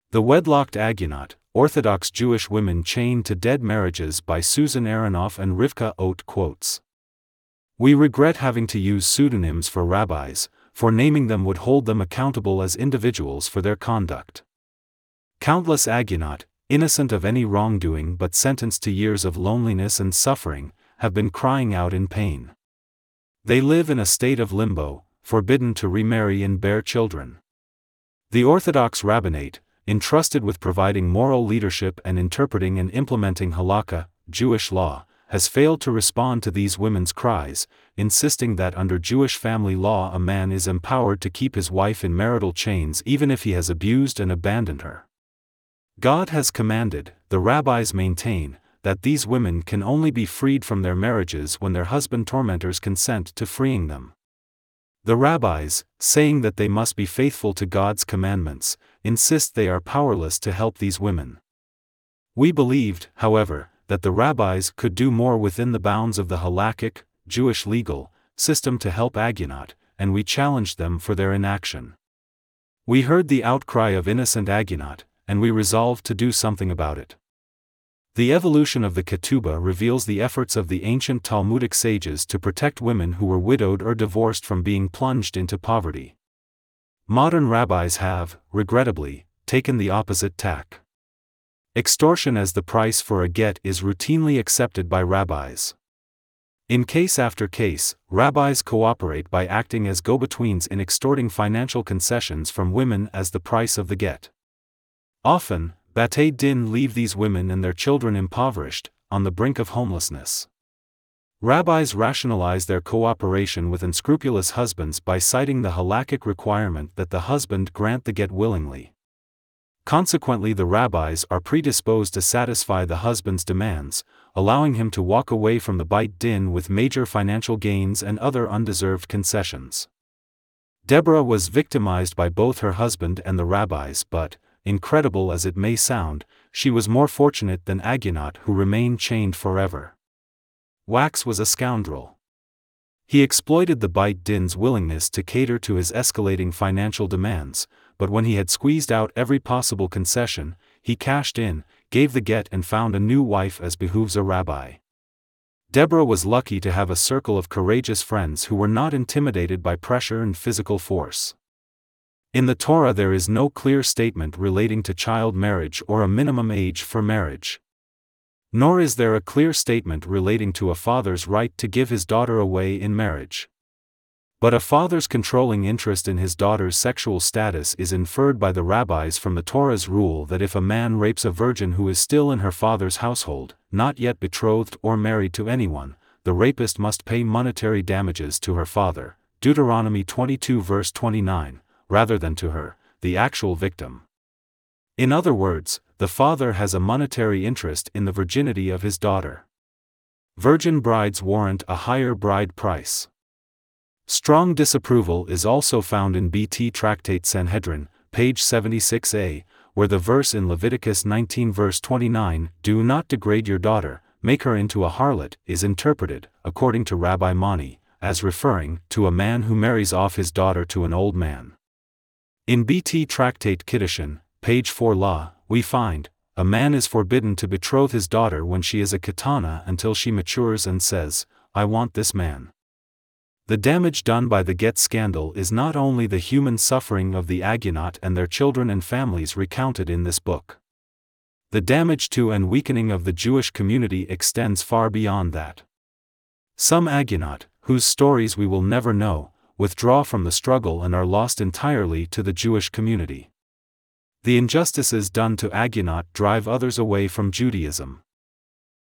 The Wedlocked Agunot, Orthodox Jewish Women Chained to Dead Marriages by Susan Aronoff and Rivka Oat quotes. We regret having to use pseudonyms for rabbis, for naming them would hold them accountable as individuals for their conduct. Countless Agunot, innocent of any wrongdoing but sentenced to years of loneliness and suffering, have been crying out in pain. They live in a state of limbo, forbidden to remarry and bear children. The Orthodox Rabbinate, entrusted with providing moral leadership and interpreting and implementing halakha, Jewish law, has failed to respond to these women's cries, insisting that under Jewish family law a man is empowered to keep his wife in marital chains even if he has abused and abandoned her. God has commanded, the rabbis maintain, that these women can only be freed from their marriages when their husband tormentors consent to freeing them. The rabbis, saying that they must be faithful to God's commandments, insist they are powerless to help these women. We believed, however, that the rabbis could do more within the bounds of the halakhic, Jewish legal system to help Agunot, and we challenged them for their inaction. We heard the outcry of innocent Agunot, and we resolved to do something about it. The evolution of the Ketubah reveals the efforts of the ancient Talmudic sages to protect women who were widowed or divorced from being plunged into poverty. Modern rabbis have, regrettably, taken the opposite tack. Extortion as the price for a get is routinely accepted by rabbis. In case after case, rabbis cooperate by acting as go-betweens in extorting financial concessions from women as the price of the get. Often, Batei Din leave these women and their children impoverished, on the brink of homelessness. Rabbis rationalize their cooperation with unscrupulous husbands by citing the halakhic requirement that the husband grant the get willingly. Consequently, the rabbis are predisposed to satisfy the husband's demands, allowing him to walk away from the Beit Din with major financial gains and other undeserved concessions. Deborah was victimized by both her husband and the rabbis, but, incredible as it may sound, she was more fortunate than Agunot, who remained chained forever. Wax was a scoundrel. He exploited the Beit Din's willingness to cater to his escalating financial demands, but when he had squeezed out every possible concession, he cashed in, gave the get and found a new wife as behooves a rabbi. Deborah was lucky to have a circle of courageous friends who were not intimidated by pressure and physical force. In the Torah there is no clear statement relating to child marriage or a minimum age for marriage. Nor is there a clear statement relating to a father's right to give his daughter away in marriage. But a father's controlling interest in his daughter's sexual status is inferred by the rabbis from the Torah's rule that if a man rapes a virgin who is still in her father's household, not yet betrothed or married to anyone, the rapist must pay monetary damages to her father, Deuteronomy 22 verse 29. Rather than to her, the actual victim. In other words, the father has a monetary interest in the virginity of his daughter. Virgin brides warrant a higher bride price. Strong disapproval is also found in BT Tractate Sanhedrin, page 76a, where the verse in Leviticus 19 verse 29, "Do not degrade your daughter, make her into a harlot," is interpreted, according to Rabbi Mani, as referring to a man who marries off his daughter to an old man. In BT Tractate Kiddushin, page 4 law, we find, a man is forbidden to betroth his daughter when she is a katana until she matures and says, "I want this man." The damage done by the get scandal is not only the human suffering of the Agunot and their children and families recounted in this book. The damage to and weakening of the Jewish community extends far beyond that. Some Agunot, whose stories we will never know, withdraw from the struggle and are lost entirely to the Jewish community. The injustices done to Agunot drive others away from Judaism.